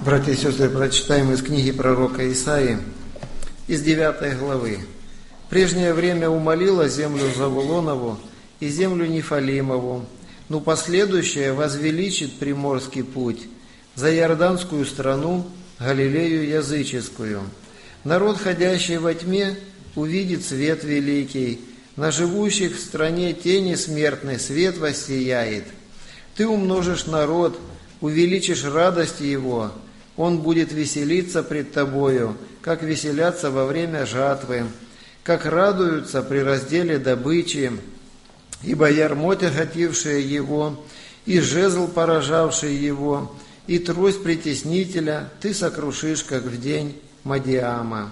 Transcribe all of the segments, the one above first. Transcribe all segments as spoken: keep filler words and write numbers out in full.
Братья и сестры, прочитаем из книги пророка Исаии, из девятой главы. «В прежнее время умолила землю Завулонову и землю Нефалимову, но последующее возвеличит приморский путь, за Иорданскую страну, Галилею языческую. Народ, ходящий во тьме, увидит свет великий, на живущих в стране тени смертной свет воссияет. Ты умножишь народ, увеличишь радость его, он будет веселиться пред тобою, как веселятся во время жатвы, как радуются при разделе добычи, ибо ярмо тяготившее его, и жезл поражавший его, и трость притеснителя ты сокрушишь, как в день Мадиама.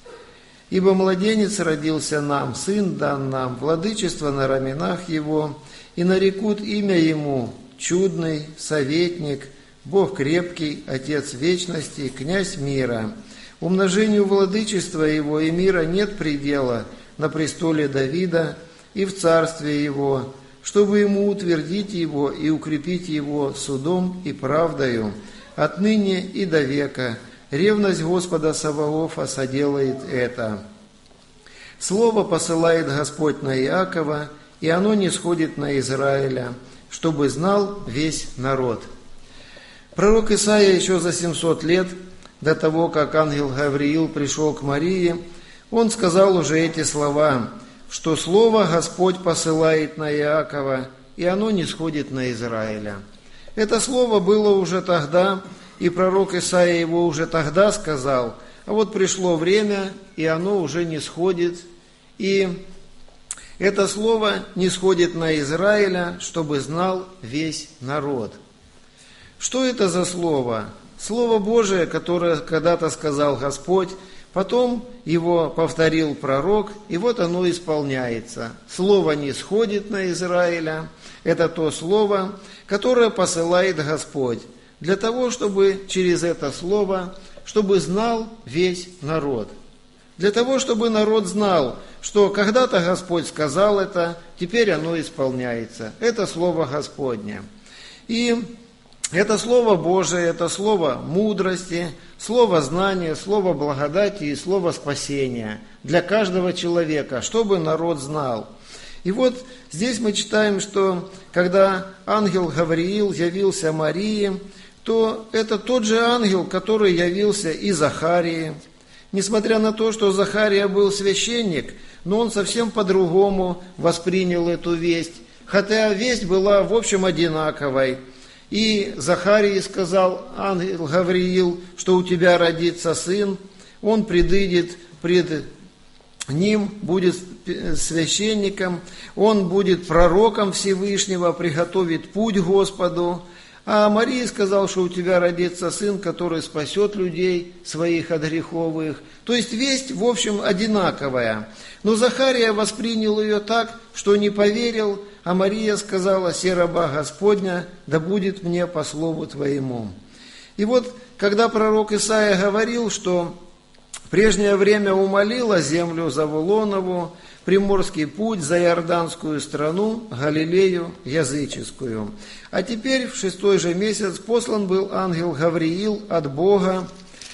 Ибо младенец родился нам, сын дан нам, владычество на раменах его, и нарекут имя ему чудный, советник, Бог крепкий, Отец вечности, князь мира. Умножению владычества его и мира нет предела на престоле Давида и в царстве его, чтобы ему утвердить его и укрепить его судом и правдою, отныне и до века. Ревность Господа Саваофа соделает это. Слово посылает Господь на Иакова, и оно не сходит на Израиля, чтобы знал весь народ». Пророк Исаия еще за семьсот лет до того, как ангел Гавриил пришел к Марии, он сказал уже эти слова, что слово Господь посылает на Иакова, и оно не сходит на Израиля. Это слово было уже тогда, и пророк Исаия его уже тогда сказал, а вот пришло время, и оно уже не сходит, и это слово не сходит на Израиля, чтобы знал весь народ. Что это за слово? Слово Божие, которое когда-то сказал Господь, потом его повторил пророк, и вот оно исполняется. Слово не сходит на Израиля. Это то слово, которое посылает Господь, для того, чтобы через это слово, чтобы знал весь народ. Для того, чтобы народ знал, что когда-то Господь сказал это, теперь оно исполняется. Это слово Господне. И это Слово Божие, это Слово мудрости, Слово знания, Слово благодати и Слово спасения для каждого человека, чтобы народ знал. И вот здесь мы читаем, что когда ангел Гавриил явился Марии, то это тот же ангел, который явился и Захарии. Несмотря на то, что Захария был священник, но он совсем по-другому воспринял эту весть, хотя весть была в общем одинаковой. И Захарии сказал ангел Гавриил, что у тебя родится сын, он предыдет пред ним, будет священником, он будет пророком Всевышнего, приготовит путь Господу. А Мария сказал, что у тебя родится сын, который спасет людей своих от греховых. То есть весть, в общем, одинаковая. Но Захария воспринял ее так, что не поверил, а Мария сказала: «Се раба Господня, да будет мне по слову твоему». И вот, когда пророк Исаия говорил, что в прежнее время умолила землю Завулонову, приморский путь, за Иорданскую страну, Галилею языческую. А теперь в шестой же месяц послан был ангел Гавриил от Бога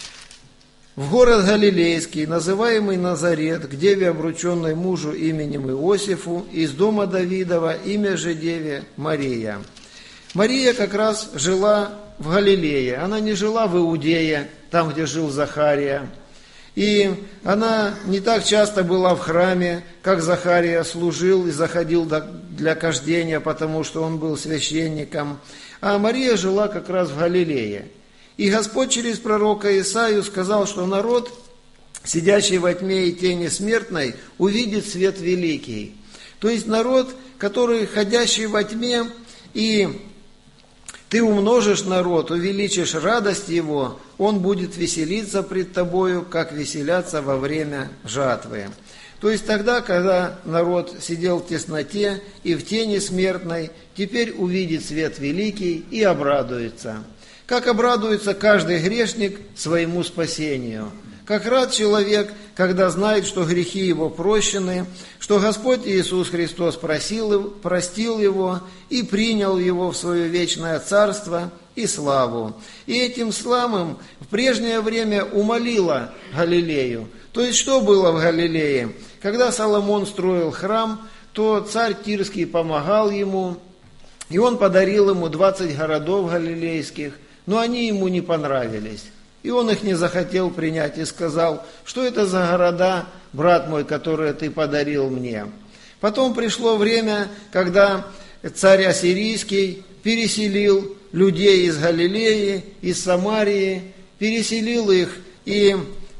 в город Галилейский, называемый Назарет, к деве, обрученной мужу именем Иосифу, из дома Давидова, имя же деве Мария. Мария как раз жила в Галилее, она не жила в Иудее, там, где жил Захария. И она не так часто была в храме, как Захария служил и заходил для кождения, потому что он был священником. А Мария жила как раз в Галилее. И Господь через пророка Исаию сказал, что народ, сидящий во тьме и тени смертной, увидит свет великий. То есть народ, который ходящий во тьме, и ты умножишь народ, увеличишь радость его, он будет веселиться пред тобою, как веселятся во время жатвы. То есть тогда, когда народ сидел в тесноте и в тени смертной, теперь увидит свет великий и обрадуется. Как обрадуется каждый грешник своему спасению. Как рад человек, когда знает, что грехи его прощены, что Господь Иисус Христос просил, простил его и принял его в свое вечное царство, и славу. И этим славом в прежнее время умолила Галилею. То есть, что было в Галилее? Когда Соломон строил храм, то царь Тирский помогал ему, и он подарил ему двадцать городов галилейских, но они ему не понравились. И он их не захотел принять и сказал, что это за города, брат мой, которые ты подарил мне. Потом пришло время, когда царь Ассирийский переселил людей из Галилеи, из Самарии, переселил их и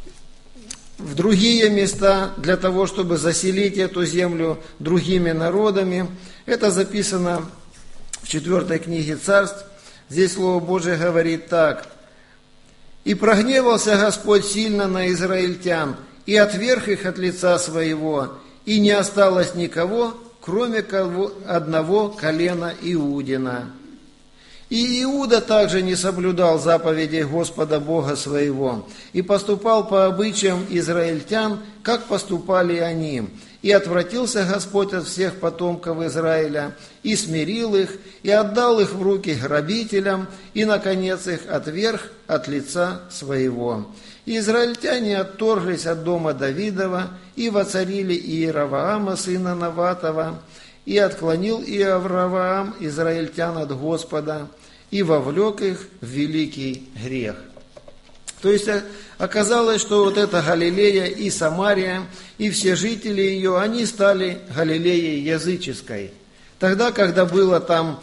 в другие места для того, чтобы заселить эту землю другими народами. Это записано в четвертой книге Царств. Здесь Слово Божие говорит так. «И прогневался Господь сильно на израильтян, и отверг их от лица своего, и не осталось никого, кроме одного колена Иудина. И Иуда также не соблюдал заповедей Господа Бога своего, и поступал по обычаям израильтян, как поступали они. И отвратился Господь от всех потомков Израиля, и смирил их, и отдал их в руки грабителям, и, наконец, их отверг от лица своего. И израильтяне отторглись от дома Давидова, и воцарили Иеровоама, сына Наватова, и отклонил Иеровоам израильтян от Господа, и вовлек их в великий грех». То есть оказалось, что вот эта Галилея и Самария, и все жители ее, они стали Галилеей языческой. Тогда, когда было там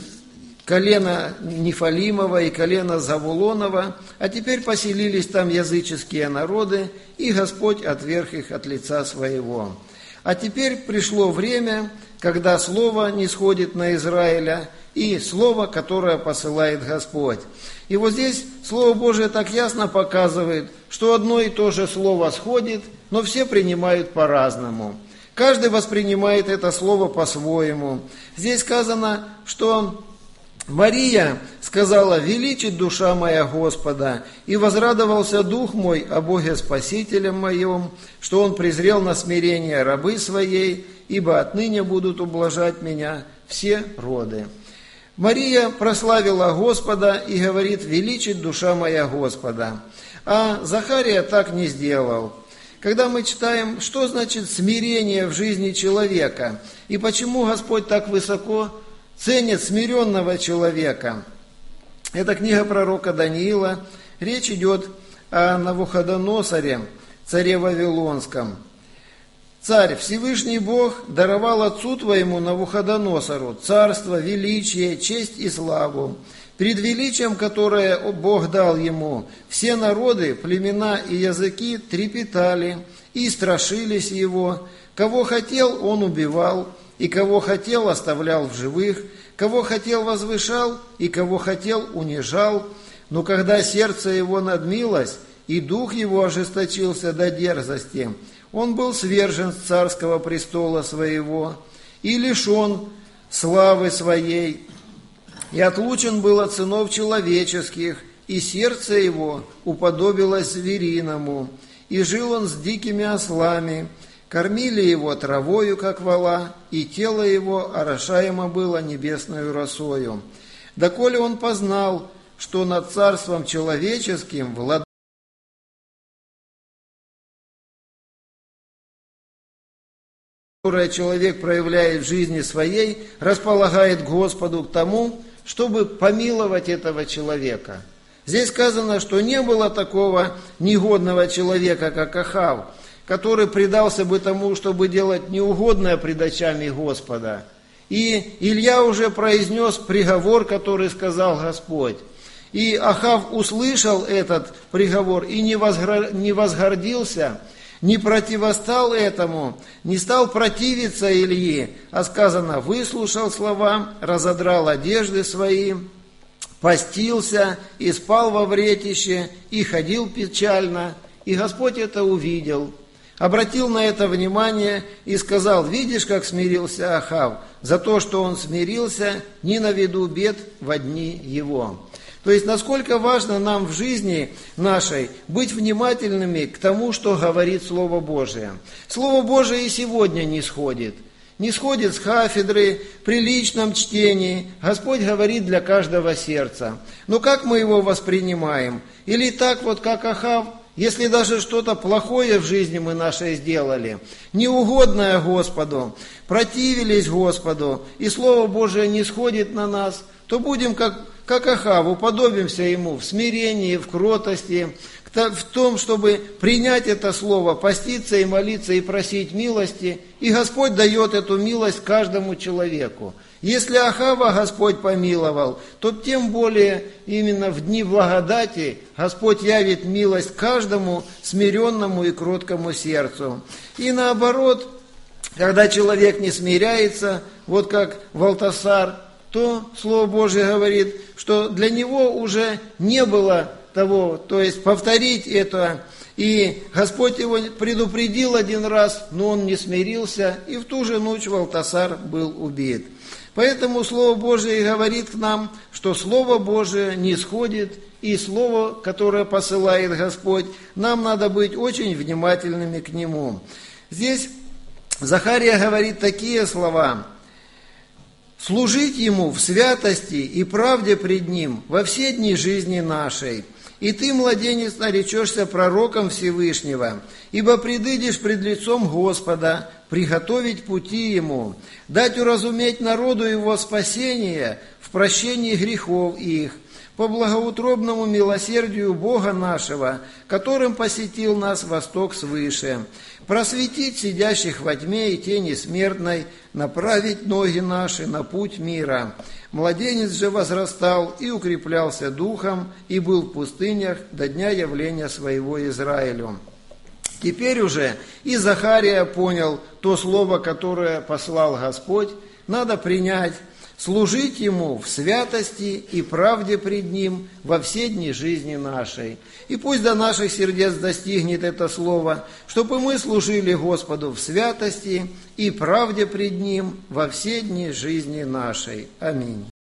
колено Нефалимова и колено Завулонова, а теперь поселились там языческие народы, и Господь отверг их от лица своего. А теперь пришло время, когда слово нисходит на Израиля, и слово, которое посылает Господь. И вот здесь Слово Божие так ясно показывает, что одно и то же слово сходит, но все принимают по-разному. Каждый воспринимает это слово по-своему. Здесь сказано, что Мария сказала: «Величит душа моя Господа, и возрадовался дух мой о Боге Спасителе моем, что Он презрел на смирение рабы своей, ибо отныне будут ублажать меня все роды». Мария прославила Господа и говорит: «Величит душа моя Господа». А Захария так не сделал. Когда мы читаем, что значит смирение в жизни человека, и почему Господь так высоко ценит смиренного человека. Это книга пророка Даниила. Речь идет о Навуходоносоре, царе Вавилонском. «Царь, Всевышний Бог даровал отцу твоему Навуходоносору царство, величие, честь и славу. Пред величием, которое Бог дал ему, все народы, племена и языки трепетали и страшились его. Кого хотел, он убивал, и кого хотел, оставлял в живых, кого хотел, возвышал, и кого хотел, унижал. Но когда сердце его надмилось, и дух его ожесточился до дерзости, он был свержен с царского престола своего и лишен славы своей, и отлучен был от сынов человеческих, и сердце его уподобилось звериному, и жил он с дикими ослами. Кормили его травою, как вола, и тело его орошаемо было небесною росою. Доколе он познал, что над царством человеческим владыка, которое человек проявляет в жизни своей, располагает к Господу к тому, чтобы помиловать этого человека. Здесь сказано, что не было такого негодного человека, как Ахав, который предался бы тому, чтобы делать неугодное пред очами Господа. И Илья уже произнес приговор, который сказал Господь. И Ахав услышал этот приговор и не возгордился, не противостал этому, не стал противиться Ильи, а сказано: выслушал слова, разодрал одежды свои, постился и спал во вретище, и ходил печально, и Господь это увидел. Обратил на это внимание и сказал: видишь, как смирился Ахав, за то, что он смирился, не наведу бед во дни его. То есть, насколько важно нам в жизни нашей быть внимательными к тому, что говорит Слово Божие. Слово Божие и сегодня не сходит. не сходит с кафедры, при личном чтении. Господь говорит для каждого сердца. Но как мы его воспринимаем? Или так вот, как Ахав, если даже что-то плохое в жизни мы нашей сделали, неугодное Господу, противились Господу, и Слово Божие не сходит на нас, то будем как, как Ахав, уподобимся ему в смирении, в кротости, в том, чтобы принять это слово, поститься и молиться и просить милости, и Господь дает эту милость каждому человеку. Если Ахава Господь помиловал, то тем более именно в дни благодати Господь явит милость каждому смиренному и кроткому сердцу. И наоборот, когда человек не смиряется, вот как Валтасар, то Слово Божие говорит, что для него уже не было того, то есть повторить это. И Господь его предупредил один раз, но он не смирился, и в ту же ночь Валтасар был убит. Поэтому Слово Божие говорит к нам, что Слово Божие не сходит, и Слово, которое посылает Господь, нам надо быть очень внимательными к нему. Здесь Захария говорит такие слова: «Служить Ему в святости и правде пред Ним во все дни жизни нашей. И ты, младенец, наречешься пророком Всевышнего, ибо предыдешь пред лицом Господа, приготовить пути Ему, дать уразуметь народу Его спасение в прощении грехов их, по благоутробному милосердию Бога нашего, которым посетил нас восток свыше, просветить сидящих во тьме и тени смертной, направить ноги наши на путь мира. Младенец же возрастал и укреплялся духом, и был в пустынях до дня явления своего Израилю». Теперь уже и Захария понял то слово, которое послал Господь, надо принять, служить Ему в святости и правде пред Ним во все дни жизни нашей. И пусть до наших сердец достигнет это слово, чтобы мы служили Господу в святости и правде пред Ним во все дни жизни нашей. Аминь.